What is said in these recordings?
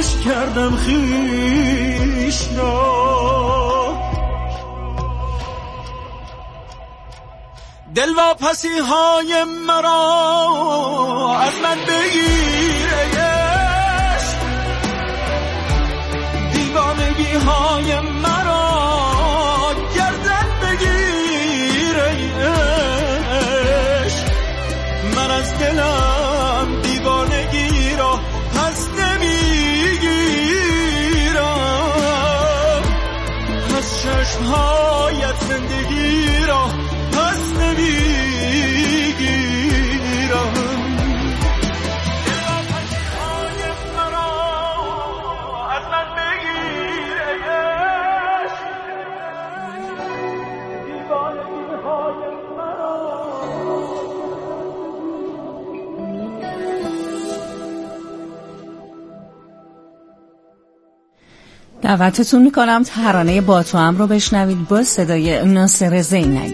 فراموش کردم خویش را. دل واپسی های مرا از من بگیره، دیوانگی های مرا گردن بگیره. من از دلم دیوانگی را پس نمیگیرم، از چشمهایت زندگی را پس نمیگیرم. دعوتتون میکنم ترانه با تو هم رو بشنوید با صدای ناصر زینلی.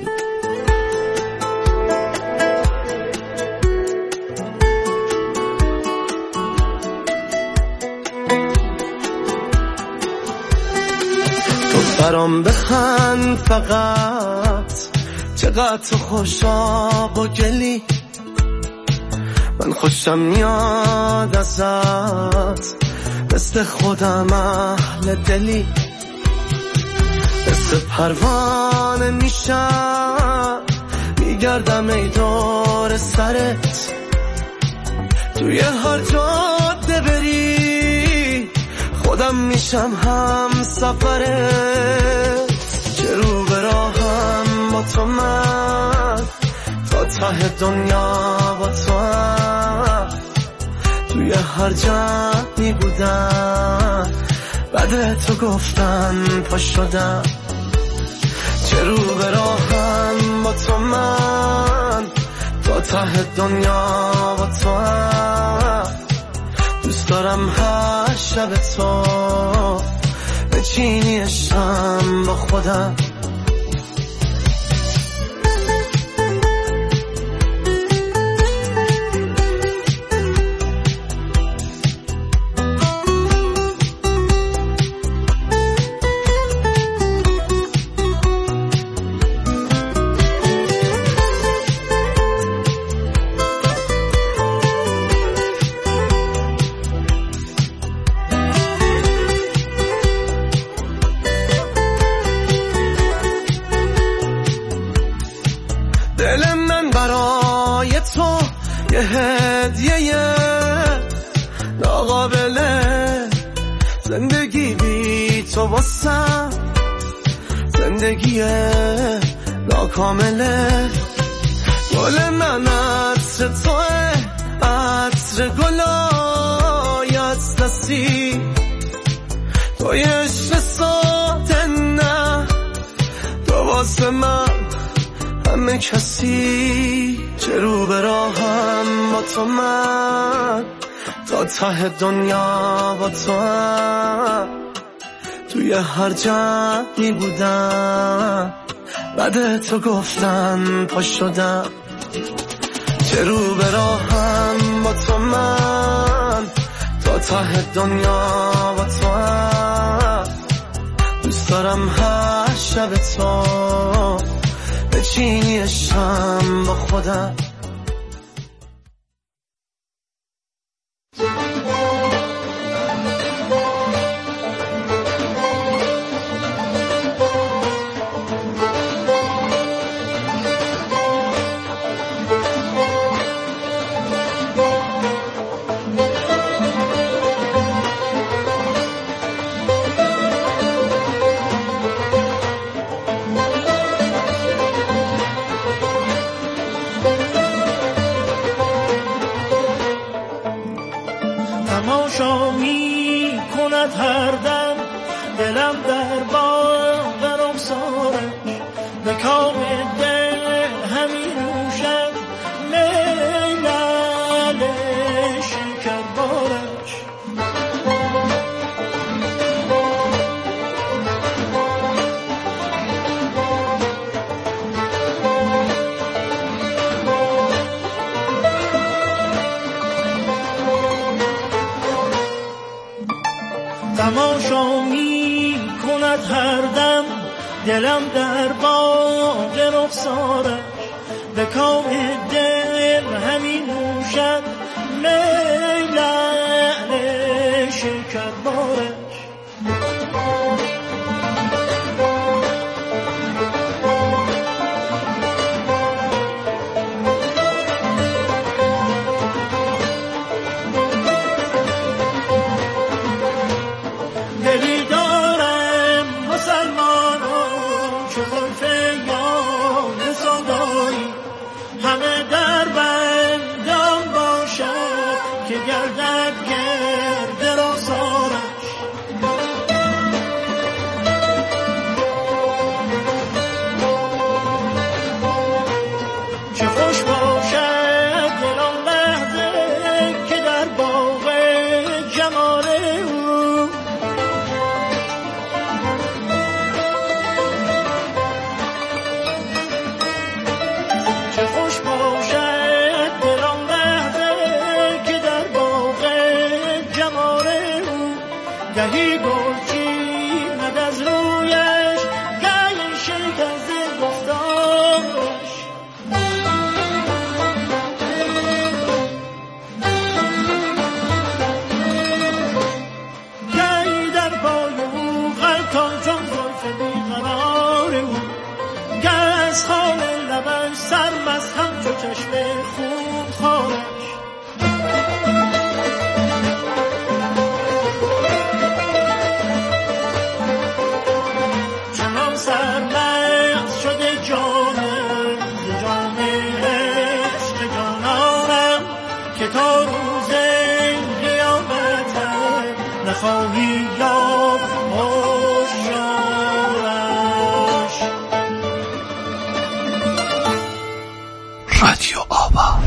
تو برام بخند فقط، چقدر تو خوشاب و گلی، من خوشم میاد ازت، مثل خودم اهل دلی، مثل پروانه میشم میگردم ای دور سرت، توی هر جاده بری خودم میشم هم سفرت. چه رو به راهم با تو من، تا ته دنیا با تو هم، توی هر جمعی بودم بعد تو گفتن پا شدم. چه رو به راهم با تو من، تا ته دنیا با تو هم، دوست دارم هر شب تو بچینی عشقم با خودم. دل من برای تو یه هدیه ناقابله، زندگی بی تو واسم زندگی ناکامله. گل من عطر توه، عطر گلای از دستی، توی عشق ساده نه، تو واسه من همه کسی. چه رو به راهم با تو من، تا ته دنیا با تو هم، توی هر جمعی بودم بعد تو گفتن پا شدم. چه رو به راهم با تو من، تا ته دنیا با تو هم، دوست دارم هر شب تو بچینی عشقم با خودم. میزد هر دم دلم در باغ رخسارش، به کام دل همین نوشد می لعل شکربارش. دلی دارم مسلمانان چو زلف یار سودایی، همه در بندم باشد که گردد گرد رخسارش. چه خوش باشد دل آن لحظه که در باغ جمال او، چه خوش باشد دل آن لحظه که در باغ جمال او، گهی گلچیند از رویش، گهی شکست گفتارش. گهی در پای او غلطان چون زلف بیقرار او، گه از خال لبش سرمست همچو چشم خونخوارش. چنان سرمست شده جانم ز جام عشق جانانم که تا روز قیامت نخواهی یافت هوشیارش. رادیو آوا.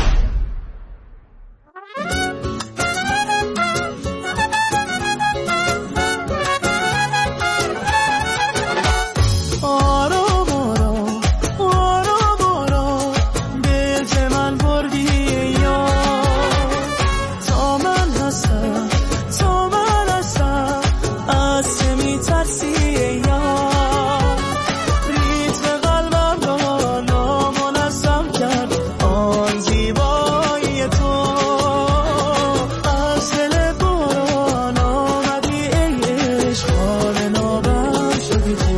آرام آرام آرام آرام به ز من بردی یار، تا من هستم تا من هستم از چه میترسی یار. ریتم قلبم را نامنظم کرد آن زیبایی تو، از دل باران آمدی ای عشق، حال نابم شدی تو.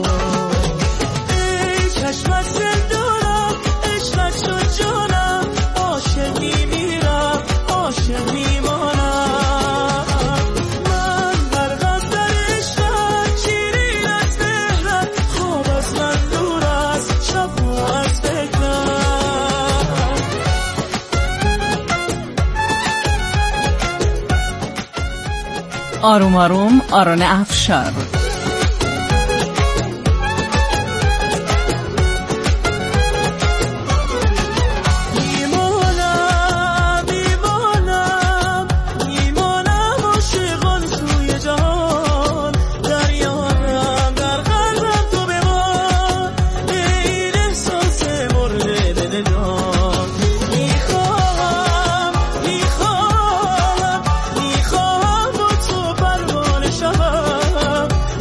ای چشمت زندانم عشقت شد جانم، عاشق میمیرم عاشق میمانم. من غرقم در عشقت، شیرین از مهرت، خواب از من دور است شب و از فکرت. آروم آروم آرون افشار. میمانم میمانم میمانم عاشقان سوی جهان، دریانم در قلبم تو بمان، این احساس مرد دل جان. میخواهم میخواهم میخواهم با تو پروانه شوم،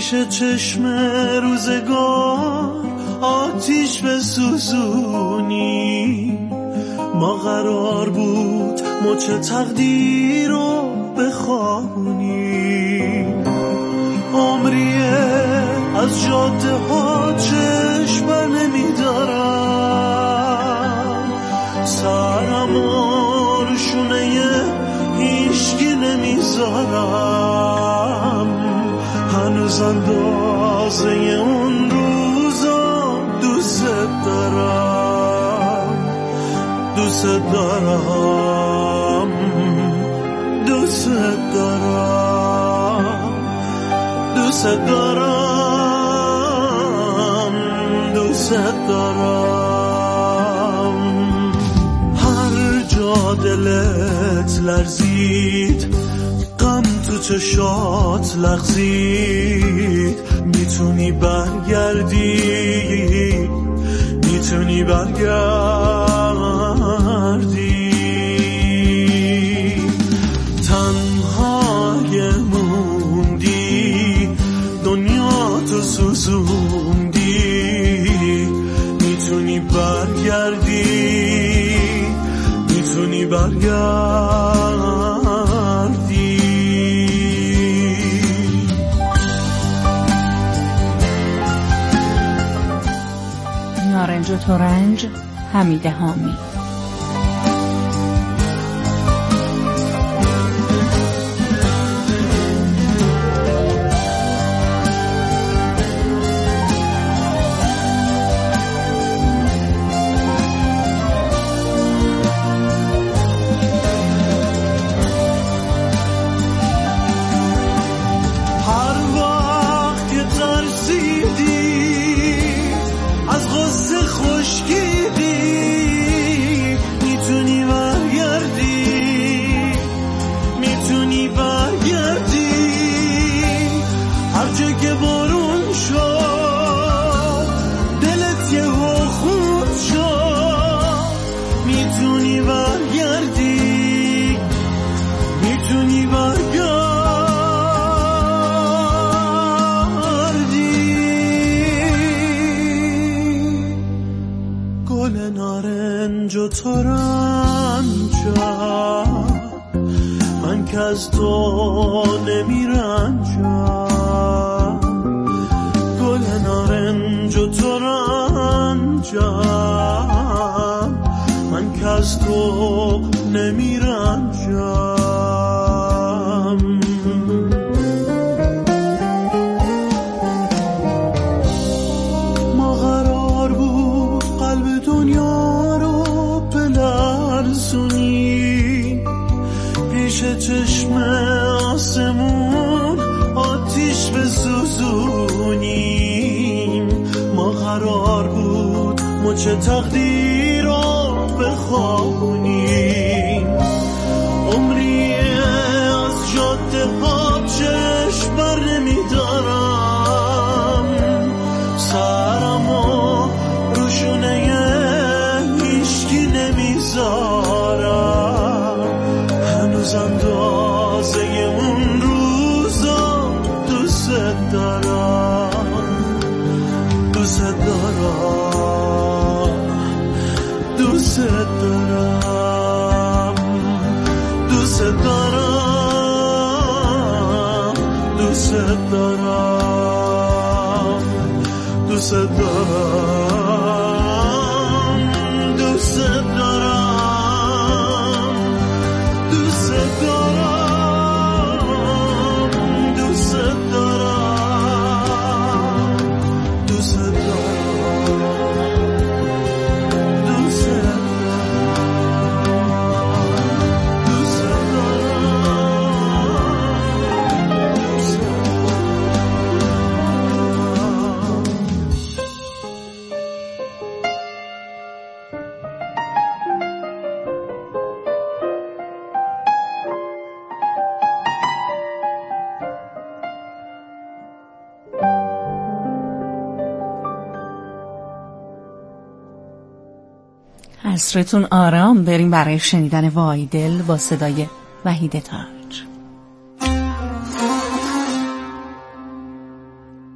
پیش چشم روزگار آتیش بسوزونی. ما قرار بود مچ تقدیر رو بخوابونی. عمریه از جاده ها چشم بر نمیدارم، سرم و روشونه هیچکی نمیذارم. هنوز اندازه اون روزا دوست دارم، دوست دارم، دوست دارم، دوست دارم، دوست دارم. هر جا دلت لرزید، غم تو چشات لغزید، میتونی برگردی، میتونی برگردی. تنهای موندی، دنیا تو سوزوندی، میتونی برگردی، میتونی برگردی. نارنج و ترنج، حمید حامی. من که از تو نمیرنجم، گل نارنج و ترنجم، من که از تو نمیرنجم. ما قرار بود قلب دنیا رو بلرزونی، پیش چشم آسمون آتیش بسوزونیم. ما قرار بود مچ تقدیر رو بخوابونیم. عمریه از جاده ها چشم بر نمیدارم، سرم و روشونه هیچکی نمیذارم. هنوز اندازه اون روزا دوست دارم، دوست دارم، دوست دارم، دوست دارم، دوست دارم، دوست دارم، دوست دارم، دوست دارم، دوست دارم، دوست عصرتون آرام. بریم برای شنیدن وای دل با صدای وحید تاج.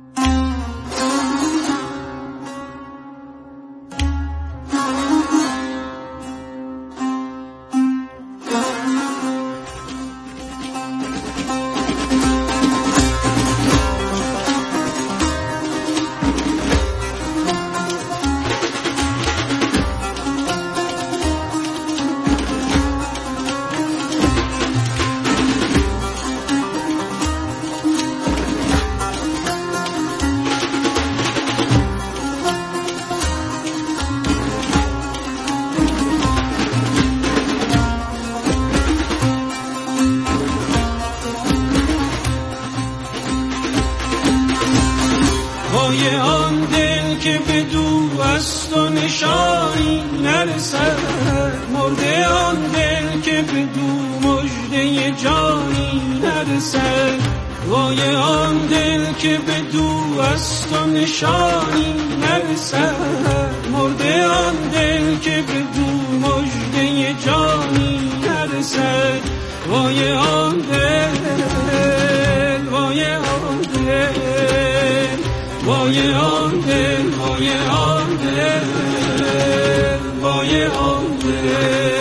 بدو است و نشانی نرسد، مرده آن دل که بدو مژده جانی نرسد. وای آن دل که بدو است و نشانی نرسد، مرده آن دل که بدو مژده جانی نرسد. وای آن دل، وای آن دل، وای آن دل، وای آن دل، وای آن دل.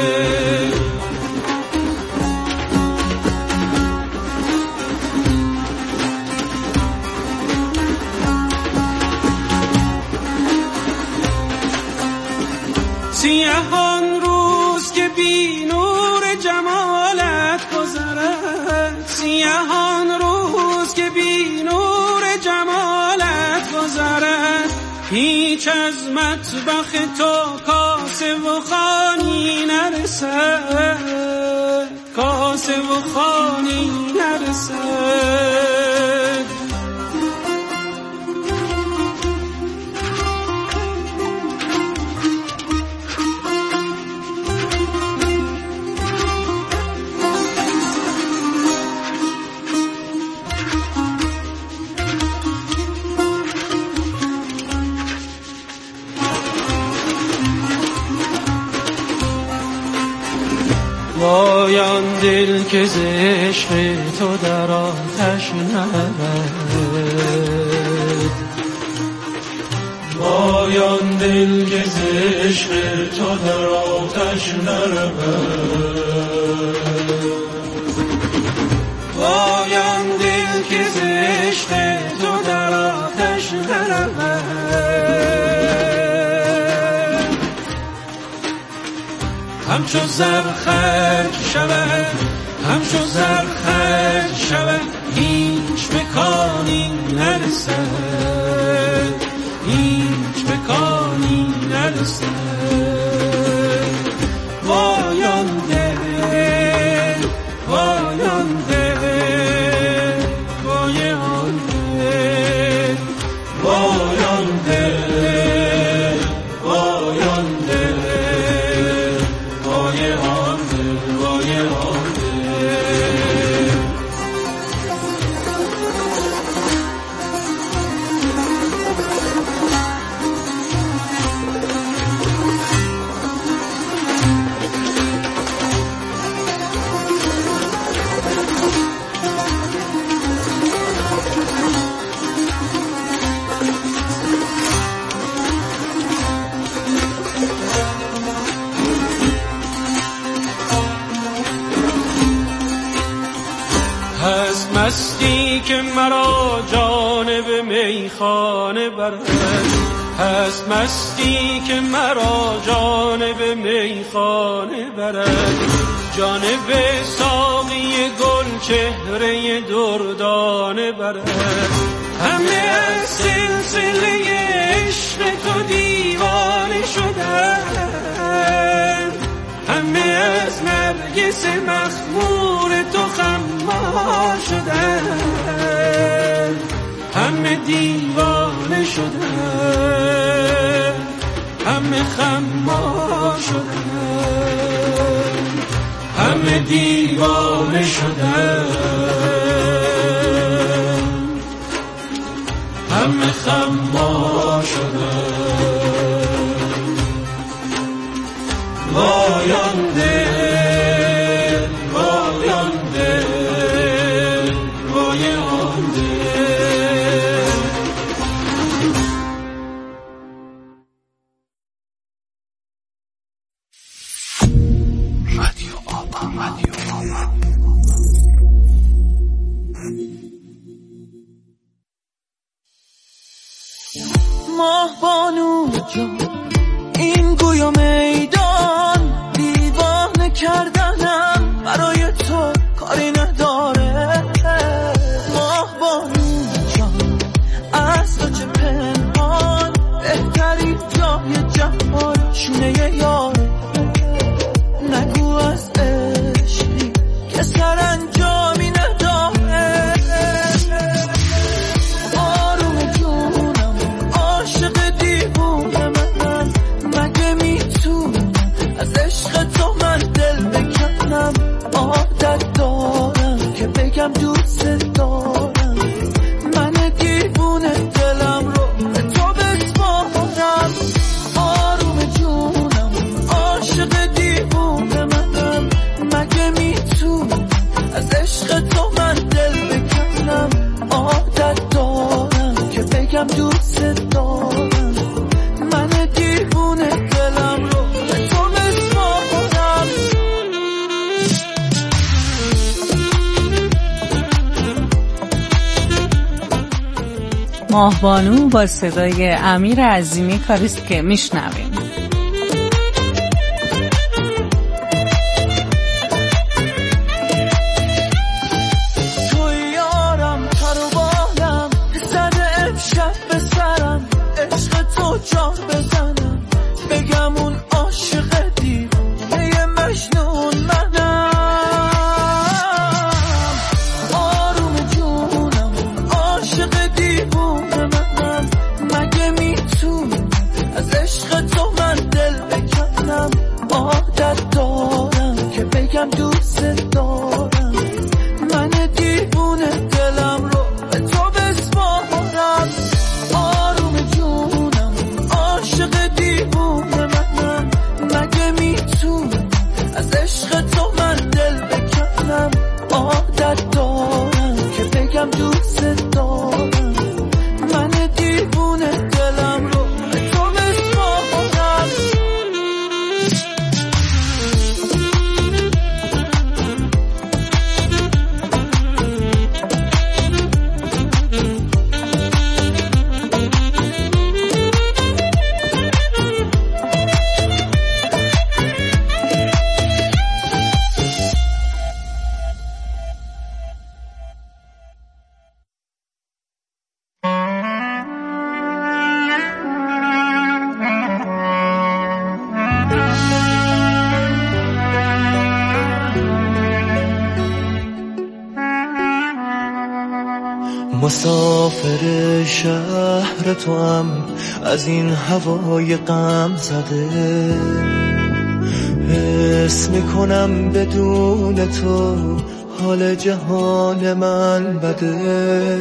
سیاهان روز که بی نور جمالت گذرد، سیاهان روز که بی نور جمالت گذرد، هیچ از مطبخ تو کاسه و خوانی نرسد، کاسه و خوانی نرسد. وای آن دل که ز عشق تو در آتش نرود، وای آن دل که ز عشق تو در آتش نرود، وای آن دل که ز عشق تو در آتش نرود. همچو زر خرج شود، همچو زر خرج شود، هیچ مکانی نرسد، هیچ مکانی نرسد. وای آن دل، وای آن دل، وای آن دل، وای آن دل، وای آن دل، وای آن دل، وای آن دل. هست مستی که مرا جانب میخانه برد، هست مستی که مرا جانب میخانه برد، جانب ساقی گل چهره دردانه برد. همه از سلسله عشق تو دیوانه شدن، همه از نرگس مخمور تو خمار شدن، همه دیوانه شدن، همه خمار شدن، همه دیوانه شدن، همه خمار شدن. وای آن دل، وای آن دل، وای آن دل. رادیو آبا، رادیو آبا. ماه بانو جان این گویا میدان، دیوانه کردنم برای تو کاری نداره. ماه بانو جان از تو چه پنهان، بهتری جای جهان شونه یاره. نگو از عشقی که سرانجامی نداره. آروم جونم عاشق دیوانه بگم دوست دارم. من دیوونه دلم رو به تو بسپارم. آروم جونم عاشق دیوونه منم. مگه میتونم از عشق تو من دل بکنم؟ عادت دارم که بگم دوست دارم. من دیوونه دلم رو به تو بسپارم. ماهبانو با صدای امیر عظیمی کاریست که میشنویم. تو یارم پر و بالم زده امشب به سرم. عشق تو جان بزنم بگم اون عاشق دیوونه مجنون منم. آروم جونم عاشق دیوونه منم. مگه میتونم از عشق تو من دل بکنم؟ عادت دارم که بگم دوست دارم. من دیوونه دلم رو به تو بسپارم. آروم جونم عاشق دیوونه منم. مگه میتونم از عشق تو من دل بکنم؟ عادت دارم که بگم دوست دارم. من دیوونه دلم رو به تو بسپارم. مسافر شهر تو هم از این هوای غم زده. حس میکنم بدون تو حال جهان من بده.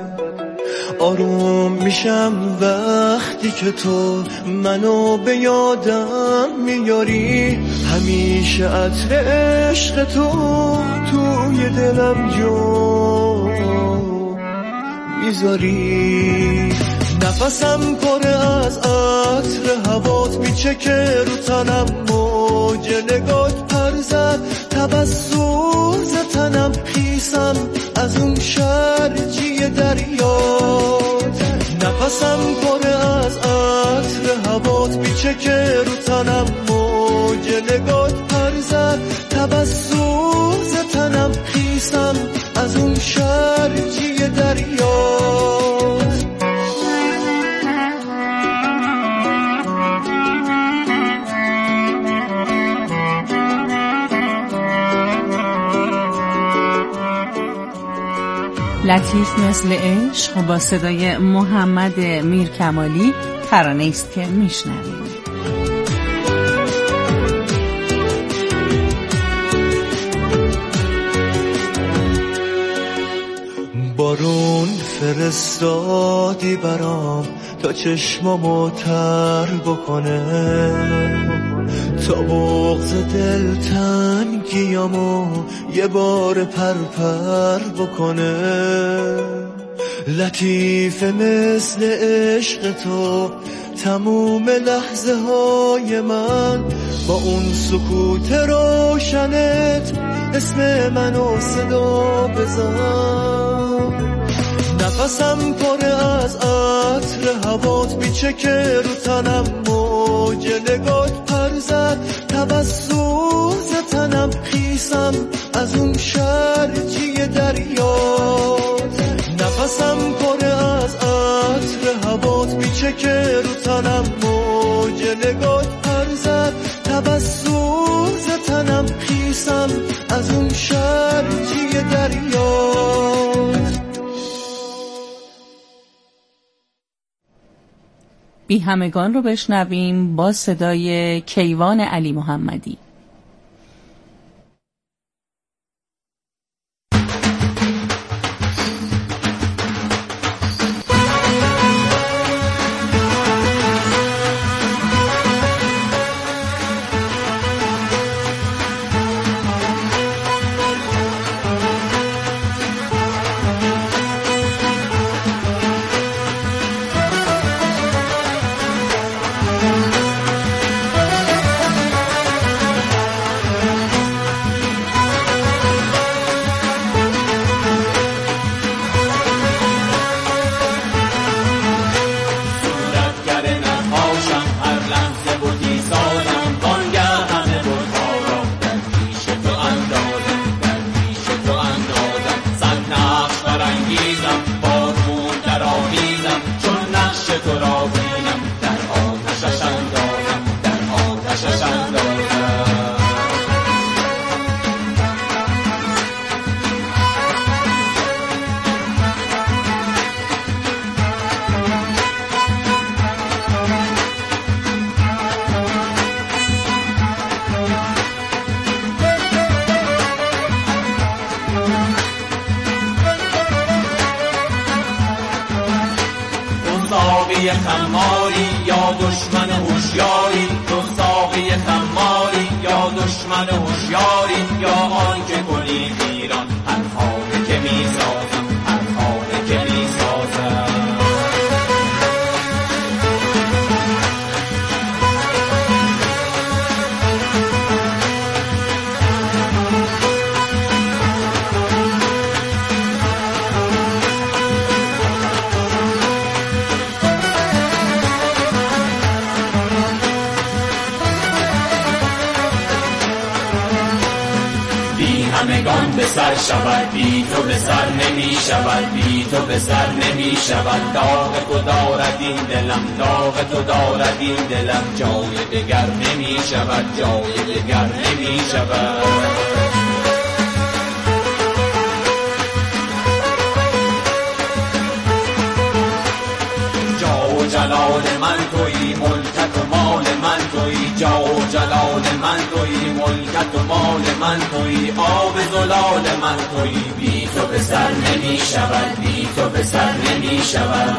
آروم میشم وقتی که تو منو به یادم میاری. همیشه عطر عشق تو توی دلم جو میذاری. نفسم پر از عطر هوات میچکه رو تنم. موج نگات پر زد تبسم ز تنم. خیسم از اون شرجی دریات. نفسم پر از عطر هوات میچکه رو تنم. موج نگات پر زد تبسم ز تنم. خیسم از اون شرجی دریات. لطیف مثل عشق با صدای محمد میرکمالی ترانه است که میشنویم. بارون فرستادی برام تا چشمامو تر بکنه. تا بغض دل تنگیامو یه بار پر بکنه. لطیف مثل عشق تو تموم لحظه های من. با اون سکوت روشنت اسم منو صدا بزن. نفسم پر از عطر هوات میچکه رو تنم. موج نگات پر زد تبسم ز تنم. خیسم از اون شرجی دریات. نفسم پر از عطر هوات میچکه رو تنم. موج نگات پر زد تبسم ز تنم. خیسم از اون شرجی دریات. بی همگان رو بشنویم با صدای کیوان علی محمدی. ساقی خماری یا دشمن هوشیاری، تو ساقی خماری یا دشمن هوشیاری، یا آن که کنی ایران هر خانه که میسازم، هر خانه که میسازم. همگان به سر شود، بی تو به سر نمی شود، بی تو به سر نمی شود. داغ تو دارد این دلم، داغ تو دارد این دلم، جای دگر نمی شود، جای دگر نمی شود. جلال من تویی، ملکت و مال من تویی، جا و جلال من تویی، ملکت و مال من تویی، آب زلال من تویی. بی تو به سر نمی شود، بی تو به سر نمی شود.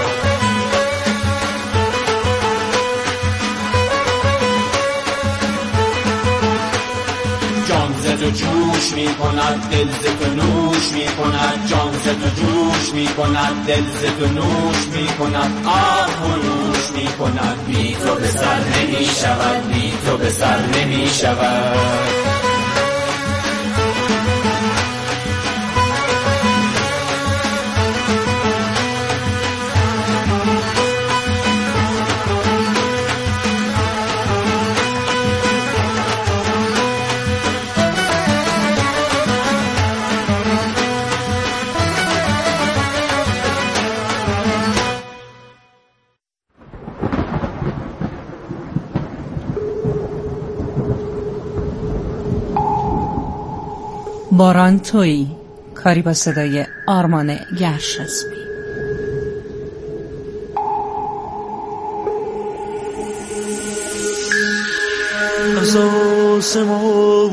جان ز تو جوش می کند، دل ز تو نوش می کند، جان ز تو جوش می کند، دل ز تو نوش می کند، آه خروش می کند. بی تو به سر نمی شود، بی تو به سر نمی شود. باران تویی، کاری با صدای آرمان گرشاسبی. از آسمان